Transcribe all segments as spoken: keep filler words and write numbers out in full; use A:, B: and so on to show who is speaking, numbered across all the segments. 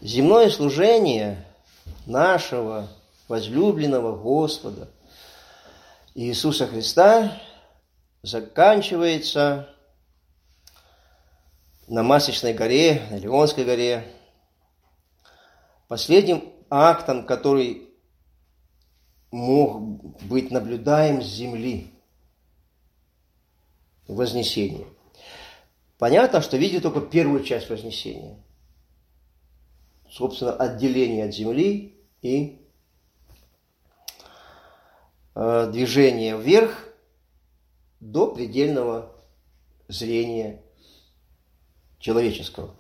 A: земное служение нашего возлюбленного Господа Иисуса Христа заканчивается на Масличной горе, на Илионской горе, последним актом, который мог быть наблюдаем с земли, вознесение. Понятно, что видит только первую часть вознесения. Собственно, отделение от земли и э, движение вверх до предельного зрения человеческого.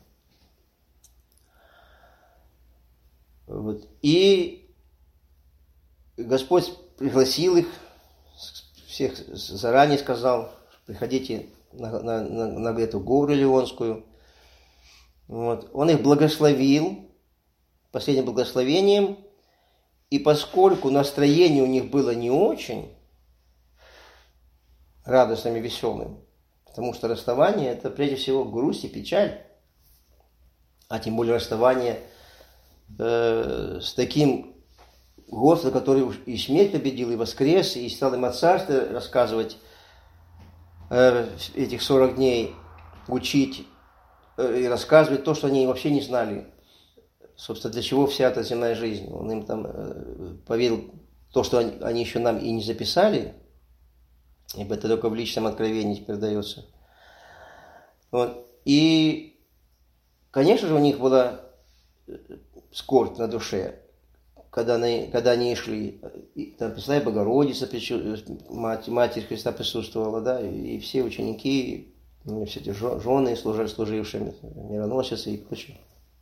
A: Вот. И Господь пригласил их, всех заранее сказал, приходите на, на, на, на эту гору Илионскую. Вот. Он их благословил последним благословением, и поскольку настроение у них было не очень радостным и веселым, потому что расставание – это прежде всего грусть и печаль, а тем более расставание э, с таким Господом, который и смерть победил, и воскрес, и стал им о царстве рассказывать э, этих сорок дней, учить э, и рассказывать то, что они вообще не знали. Собственно, для чего вся эта земная жизнь. Он им там э, поверил то, что они, они еще нам и не записали, ибо это только в личном откровении передается. Вот. И, конечно же, у них была скорбь на душе, когда они, когда они шли. Там Пресвятая Богородица, мать, Матерь Христа присутствовала, да, и все ученики, все эти жены, служившие, мироносицы и прочее.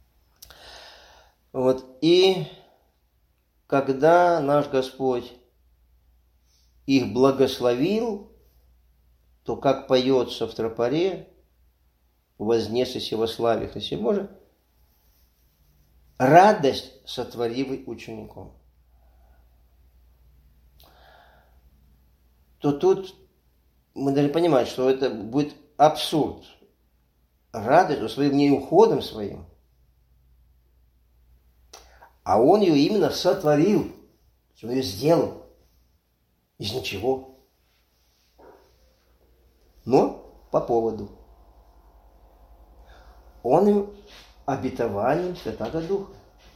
A: Вот. И когда наш Господь их благословил, то, как поется в тропаре, вознесися во славе Христе Божием, радость сотворивый учеником. То тут мы должны понимать, что это будет абсурд. Радость своим не уходом своим, а он ее именно сотворил, он ее сделал из ничего. Но по поводу. Он им обетованием Святого Духа.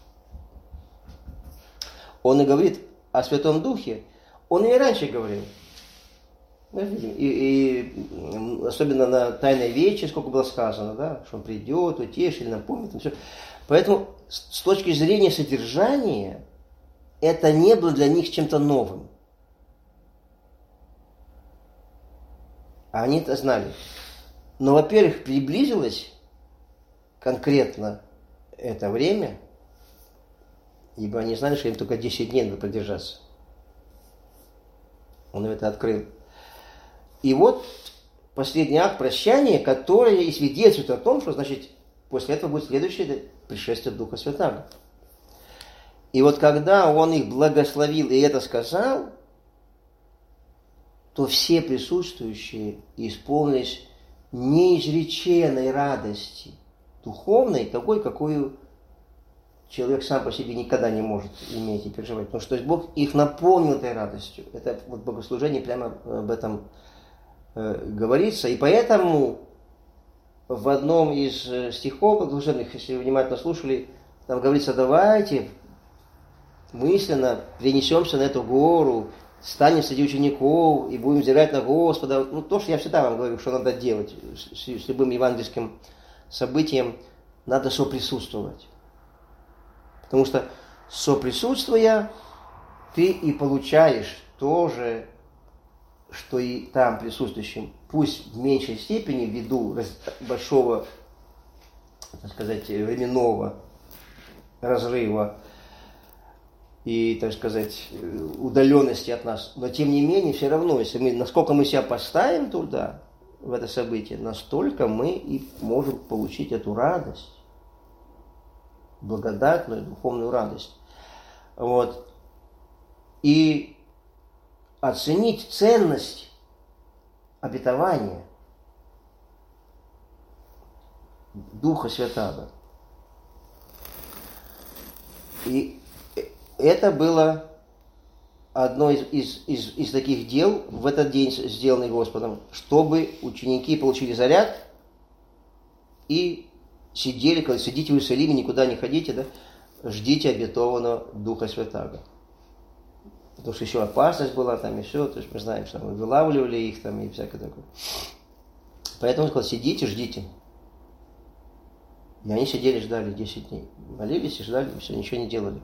A: Он и говорит о Святом Духе, он и раньше говорил. Мы видим, и, и особенно на Тайной Вече, сколько было сказано, да, что он придет, утешит, напомнит. Все. Поэтому с точки зрения содержания это не было для них чем-то новым. А они это знали. Но, во-первых, приблизилось конкретно это время, ибо они знали, что им только десять дней надо продержаться. Он им это открыл. И вот последний акт прощания, который и свидетельствует о том, что, значит, после этого будет следующее пришествие Духа Святаго. И вот когда он их благословил и это сказал, то все присутствующие исполнились неизреченной радости, духовной, такой, какую человек сам по себе никогда не может иметь и переживать. Потому что Бог их наполнил этой радостью. Это вот богослужение прямо об этом э, говорится. И поэтому в одном из стихов богослужебных, если вы внимательно слушали, там говорится: давайте мысленно перенесемся на эту гору, станем среди учеников и будем взирать на Господа. Ну, то, что я всегда вам говорю, что надо делать с, с любым евангельским событием, надо соприсутствовать. Потому что соприсутствуя, ты и получаешь то же, что и там присутствующим. Пусть в меньшей степени ввиду большого, так сказать, временного разрыва и, так сказать, удаленности от нас. Но тем не менее, все равно, если мы, насколько мы себя поставим туда, в это событие, настолько мы и можем получить эту радость, благодатную духовную радость. Вот. И оценить ценность обетования Духа Святаго. И это было одно из, из, из, из таких дел в этот день, сделанный Господом, чтобы ученики получили заряд и сидели, когда сидите в Иерусалиме, никуда не ходите, да, ждите обетованного Духа Святаго. Потому что еще опасность была там и все, то есть мы знаем, что мы вылавливали их там и всякое такое. Поэтому он сказал, сидите, ждите. И они сидели, ждали десять дней. Молились и ждали, и все, ничего не делали.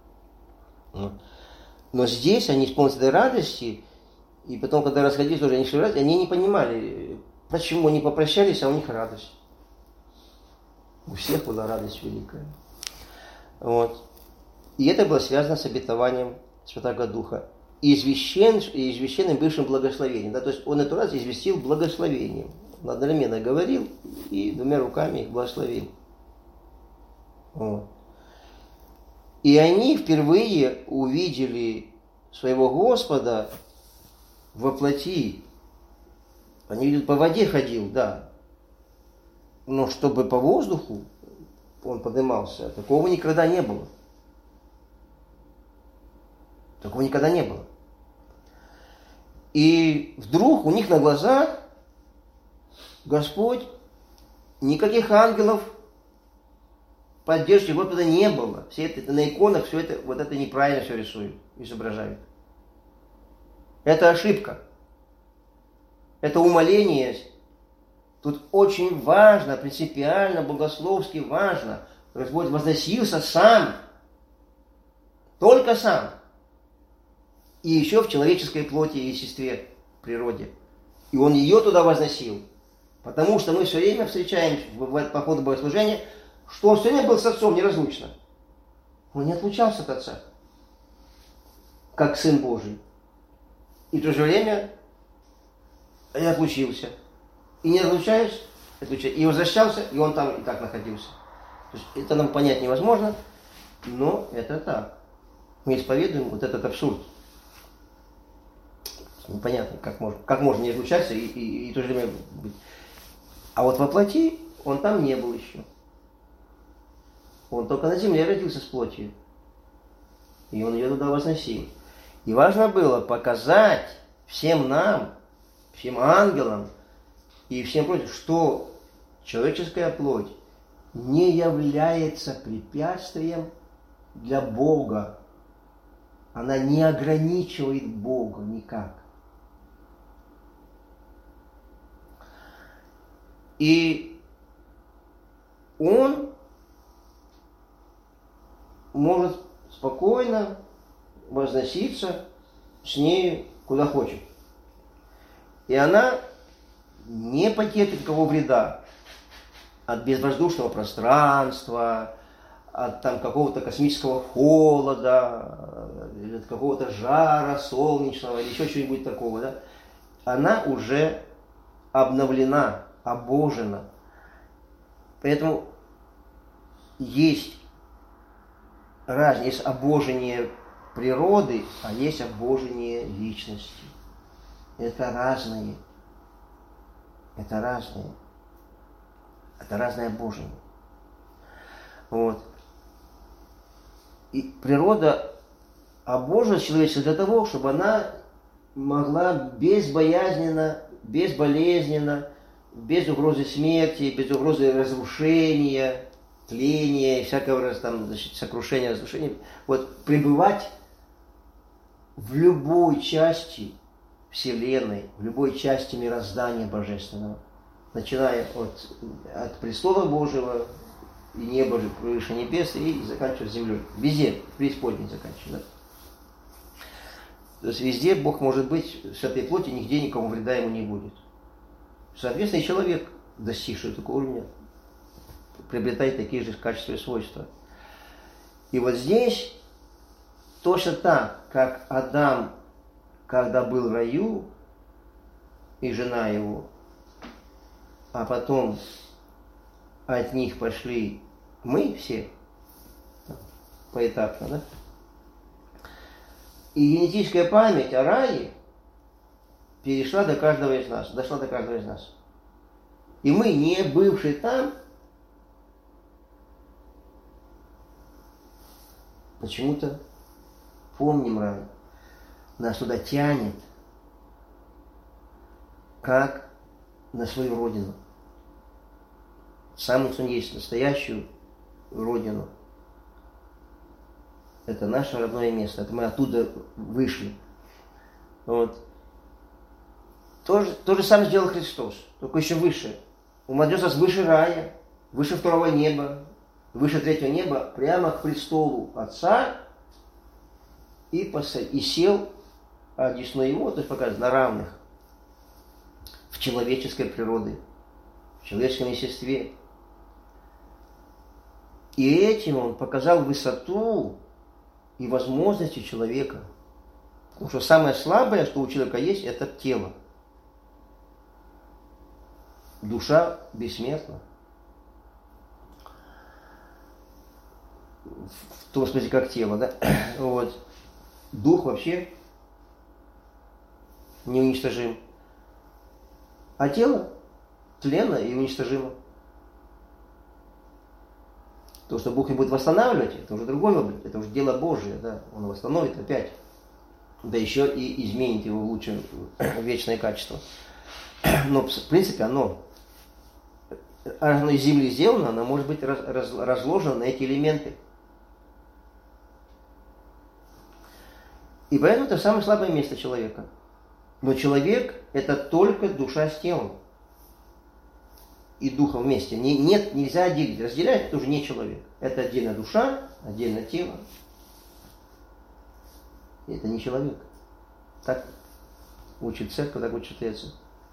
A: Но здесь они исполнились этой радости, и потом, когда расходились, тоже они шли в радость, они не понимали, почему они попрощались, а у них радость. У всех была радость великая. Вот. И это было связано с обетованием Святаго Духа. И извещен, и извещенным бывшим благословением. Да? То есть он эту раз известил благословением. Он одновременно говорил и двумя руками их благословил. Вот. И они впервые увидели своего Господа во плоти. Они видели, по воде ходил, да. Но чтобы по воздуху он поднимался, такого никогда не было. Такого никогда не было. И вдруг у них на глазах Господь, никаких ангелов, поддержки Господа не было. Все это, это на иконах, все это, вот это неправильно все рисуют, изображают. Это ошибка. Это умоление. Тут очень важно, принципиально, богословски важно. Господь возносился сам. Только сам. И еще в человеческой плоти и естестве, природе. И он ее туда возносил. Потому что мы все время встречаем по ходу богослужения, что он все время был с отцом неразлучно. Он не отлучался от отца, как Сын Божий. И в то же время не отлучился. И не отлучаясь, и возвращался, и он там и так находился. То есть это нам понять невозможно, но это так. Мы исповедуем вот этот абсурд. Непонятно, как можно, как можно не отлучаться и, и, и в то же время быть. А вот во плоти он там не был еще. Он только на земле родился с плотью. И он ее туда возносил. И важно было показать всем нам, всем ангелам и всем прочим, что человеческая плоть не является препятствием для Бога. Она не ограничивает Бога никак. И он может спокойно возноситься с ней куда хочет. И она не потерпит никакого вреда от безвоздушного пространства, от там какого-то космического холода, от какого-то жара солнечного или еще чего-нибудь такого. Да? Она уже обновлена, обожена. Поэтому есть разница, есть обожение природы, а есть обожение личности. Это разные. Это разные. Это разное обожение. Вот. И природа обожена человечества для того, чтобы она могла безбоязненно, безболезненно, без угрозы смерти, без угрозы разрушения, тления и всякого там, значит, сокрушения, разрушения, вот пребывать в любой части Вселенной, в любой части мироздания Божественного, начиная от, от престола Божьего и неба же выше небес и заканчивая землей. Везде, в преисподней заканчивая. Да? То есть везде Бог может быть в этой плоти, нигде никому вреда ему не будет. Соответственно, и человек, достигший такого уровня, приобретает такие же качества и свойства. И вот здесь точно так, как Адам, когда был в раю, и жена его, а потом от них пошли мы все, поэтапно, да? И генетическая память о рае перешла до каждого из нас, дошла до каждого из нас. И мы, не бывшие там, почему-то помним рай. Нас туда тянет, как на свою родину. Самую, что есть, настоящую родину. Это наше родное место. Это мы оттуда вышли. Вот. То же, то же самое сделал Христос, только еще выше. Он отнес нас выше рая, выше второго неба, выше третьего неба, прямо к престолу Отца и, посад... и сел одесну его, то есть показывает, на равных в человеческой природе, в человеческом естестве. И этим он показал высоту и возможности человека. Потому что самое слабое, что у человека есть, это тело. Душа бессмертна. В том смысле, как тело, да? Вот. Дух вообще неуничтожим. А тело тленно и уничтожимо. То, что Бог не будет восстанавливать, это уже другой вопрос, это уже дело Божие, да? Он восстановит опять. Да еще и изменит его в лучшее, в вечное качество. Но, в принципе, оно, оно из земли сделано, оно может быть раз, раз, разложено на эти элементы. И поэтому это самое слабое место человека. Но человек – это только душа с телом. И духом вместе. Не, нет, нельзя отделить. Разделять – это уже не человек. Это отдельно душа, отдельно тело. И это не человек. Так учит церковь, так учит отец.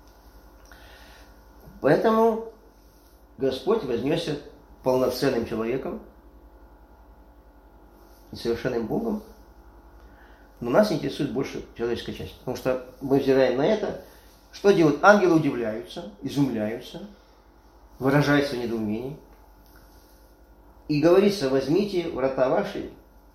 A: Поэтому Господь вознесся полноценным человеком и совершенным Богом. Но нас интересует больше человеческая часть. Потому что мы взираем на это. Что делают? Ангелы удивляются, изумляются, выражают свое недоумение. И говорится, возьмите врата ваши,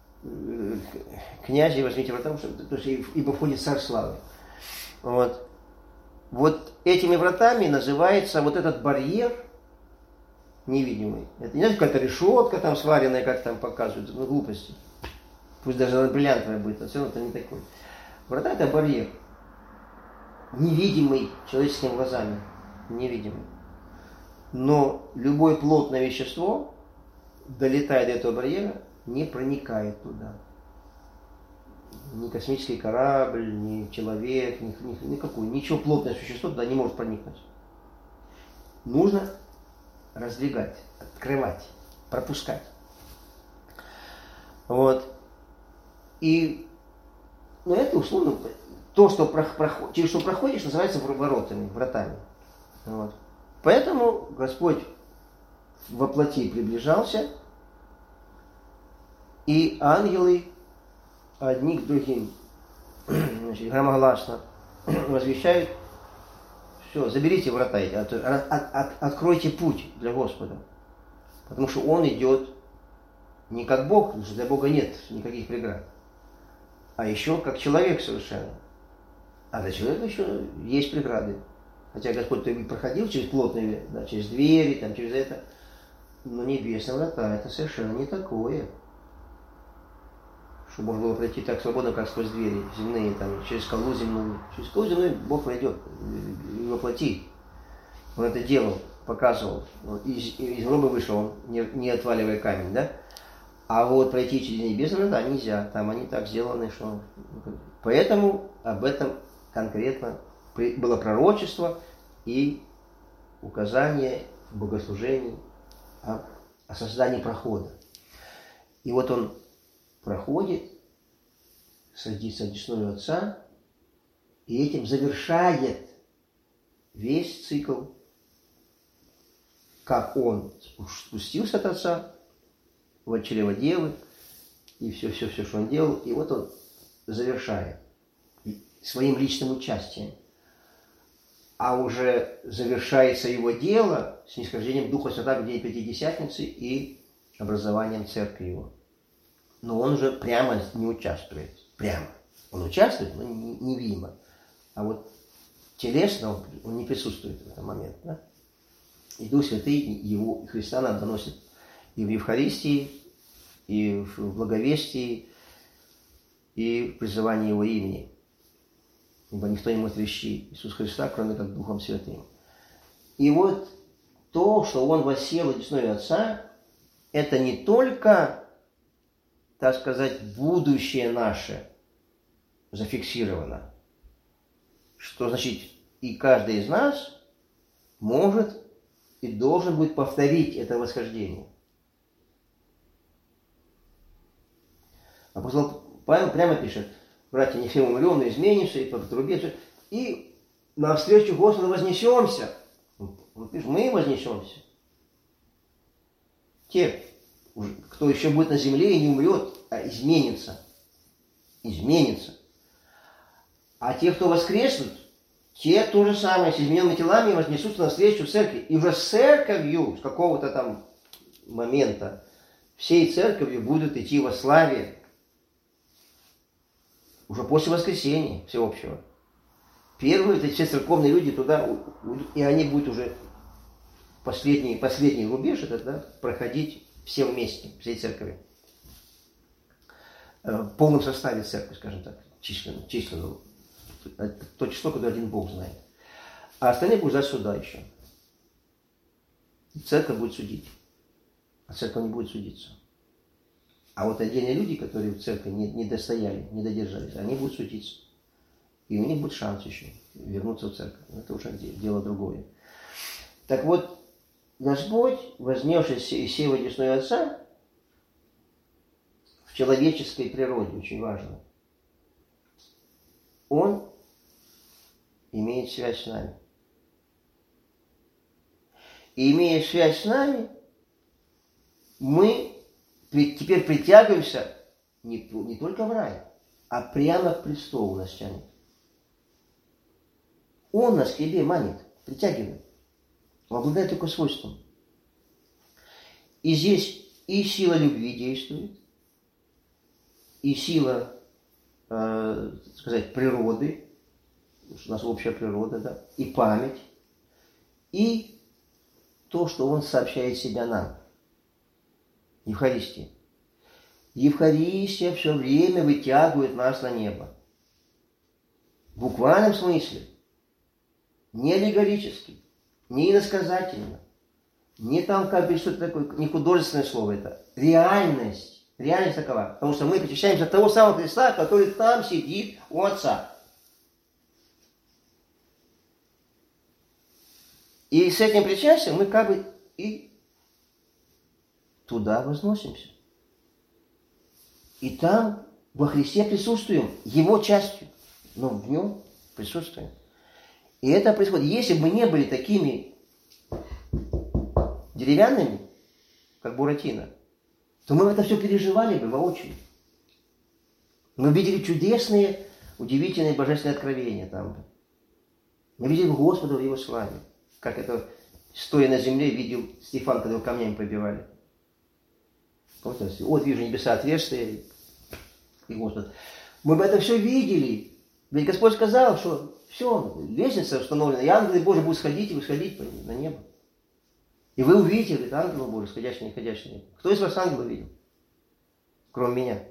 A: князи, возьмите врата ваши, то есть, ибо входит царь славы. Вот. Вот этими вратами называется вот этот барьер невидимый. Это не какая-то решетка там сваренная, как там показывают, ну, глупости. Пусть даже бриллиантовая будет, но все равно это не такой. Врата – это барьер. Невидимый человеческими глазами. Невидимый. Но любое плотное вещество, долетая до этого барьера, не проникает туда. Ни космический корабль, ни человек, ни, ни, никакой, ничего плотное существо туда не может проникнуть. Нужно раздвигать, открывать, пропускать. Вот. И ну, это условно то, что проход, через что проходишь, называется воротами, вратами. Вот. Поэтому Господь воплоти приближался, и ангелы одни к другим, значит, громогласно возвещают: все, заберите врата эти, от, от, от, откройте путь для Господа. Потому что Он идет не как Бог, потому что для Бога нет никаких преград, а еще как человек совершенно. А для человека еще есть преграды. Хотя Господь и проходил через плотные, да, через двери, там, через это, но небесные врата это совершенно не такое. Чтобы можно было пройти так свободно, как сквозь двери земные, там, через скалу земную. Через скалу земную Бог пройдет и воплоти. Он это делал, показывал. Из, из гроба вышел он, не, не отваливая камень, да? А вот пройти через небесные врата нельзя. Там они так сделаны, что... Поэтому об этом конкретно было пророчество и указание в богослужении о, о создании прохода. И вот он проходит, садится одесную Отца, и этим завершает весь цикл, как он спустился от Отца в чрево Девы, и все-все-все, что он делал, и вот он завершает своим личным участием. А уже завершается его дело с нисхождением Духа Святаго в день Пятидесятницы и образованием Церкви его. Но он уже прямо не участвует. Прямо. Он участвует, но невидимо. А вот телесно он, он не присутствует в этот момент. Да? И Дух Святый его, Христа нам доносит и в Евхаристии, и в благовестии, и в призывании Его имени. Ибо никто не может вещи Иисуса Христа, кроме как Духом Святым. И вот то, что Он воссел одесную Отца, это не только, так сказать, будущее наше зафиксировано, что значит и каждый из нас может и должен будет повторить это восхождение. Апостол Павел прямо пишет: братья, не все умрем, но изменимся, и по трубе, и навстречу Господу вознесемся. Он пишет: мы вознесемся. Те, кто еще будет на земле и не умрет, а изменится. Изменится. А те, кто воскреснут, те то же самое, с измененными телами вознесутся навстречу церкви. И уже с церковью, с какого-то там момента, всей церковью будут идти во славе. Уже после воскресения всеобщего. Первые, это все церковные люди туда, и они будут уже последний, последний рубеж, это, да, проходить все вместе, всей церкви. В полном составе церкви, скажем так, численно, численно. То число, которое один Бог знает. А остальные будут ждать суда еще. Церковь будет судить. А церковь не будет судиться. А вот отдельные люди, которые в церкви не, не достояли, не додержались, они будут судиться. И у них будет шанс еще вернуться в церковь. Это уже дело другое. Так вот, Господь, вознесший из сего одесную Отца, в человеческой природе, очень важно, Он имеет связь с нами. И имея связь с нами, мы теперь притягиваемся не, не только в рай, а прямо к престолу нас тянет. Он нас к себе манит, притягивает. Он обладает только свойством. И здесь и сила любви действует, и сила, э, сказать, природы, у нас общая природа, да, и память, и то, что Он сообщает себя нам. Евхаристия. Евхаристия все время вытягивает нас на небо. В буквальном смысле. Не аллегорически, не иносказательно, не там как бы что-то такое, не художественное слово это. Реальность. Реальность такова. Потому что мы причащаемся от того самого Христа, который там сидит у Отца. И с этим причастием мы как бы и туда возносимся. И там во Христе присутствуем, Его частью, но в Нем присутствуем. И это происходит. Если бы мы не были такими деревянными, как Буратино, то мы это все переживали бы воочию. Мы видели чудесные, удивительные божественные откровения там. Мы видели Господа в Его славе. Как это, стоя на земле, видел Стефан, когда его камнями побивали. Вот, вот вижу небеса отверстия, и Господь. Мы бы это все видели. Ведь Господь сказал, что все, лестница установлена, и ангелы Божьи будут сходить и восходить на небо. И вы увидите, говорит, ангелы Божьи, сходящие и не ходящие на небо. Кто из вас ангела видел? Кроме меня.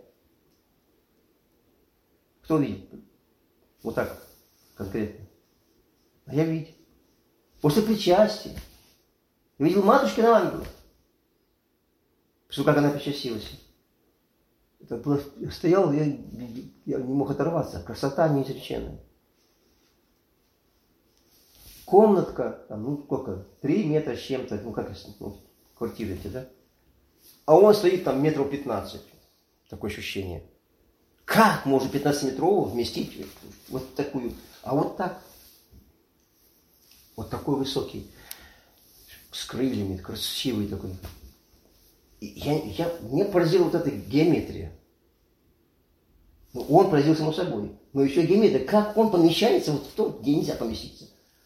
A: Кто видит? Вот так, конкретно. А я видел. После причастия. Я видел матушкину ангела. Что как она причастилась. Это было, я стоял, я, я не мог оторваться. Красота неизреченная. Комнатка, там, ну сколько, три метра с чем-то, ну как, ну, квартиры эти, да? А он стоит там метров пятнадцать. Такое ощущение. Как может пятнадцатиметрового вместить вот такую? А вот так. Вот такой высокий, с крыльями, красивый такой. Я, я, мне поразила вот эта геометрия. Ну, он поразил само собой. Но еще геометрия. Как он помещается вот в том, где нельзя поместиться?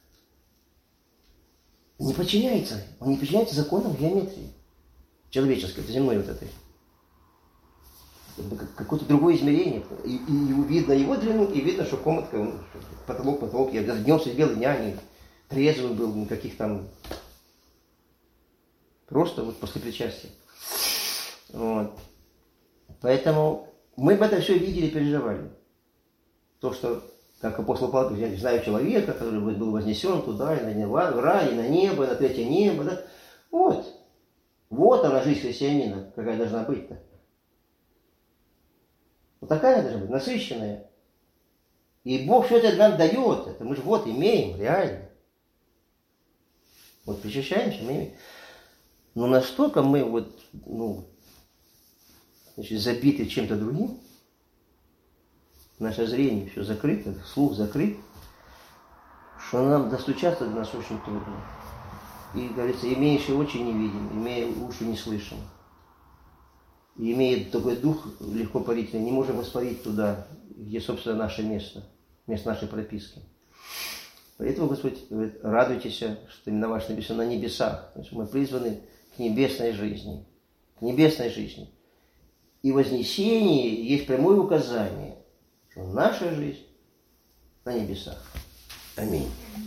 A: Не подчиняется. Он не подчиняется законам геометрии. Человеческой, земной вот этой. Какое-то другое измерение. И, и видно его длину, и видно, что комнатка, он, потолок, потолок. Я днем сидел, дня не трезвый был, никаких там... Просто вот после причастия. Вот. Поэтому мы бы это все видели, переживали. То, что, как апостол Павел говорит, я знаю человека, который был вознесен туда, и на небо, в рай, и на небо, и на третье небо. Да? Вот. Вот она, жизнь христианина, какая должна быть-то. Вот такая она должна быть, насыщенная. И Бог все это нам дает. Это мы же вот имеем, реально. Вот причащаемся, мы имеем. Но настолько мы вот, ну, значит, забиты чем-то другим, наше зрение все закрыто, слух закрыт, что нам достучаться до нас очень трудно. И, говорится, имеющие очи не видим, имея уши не слышим. И имея такой дух легко парительный, не можем воспарить туда, где, собственно, наше место, место нашей прописки. Поэтому Господь говорит, радуйтесь, что именно ваше небеса на небесах. То есть мы призваны к небесной жизни. К небесной жизни. И вознесение есть прямое указание, что наша жизнь на небесах. Аминь.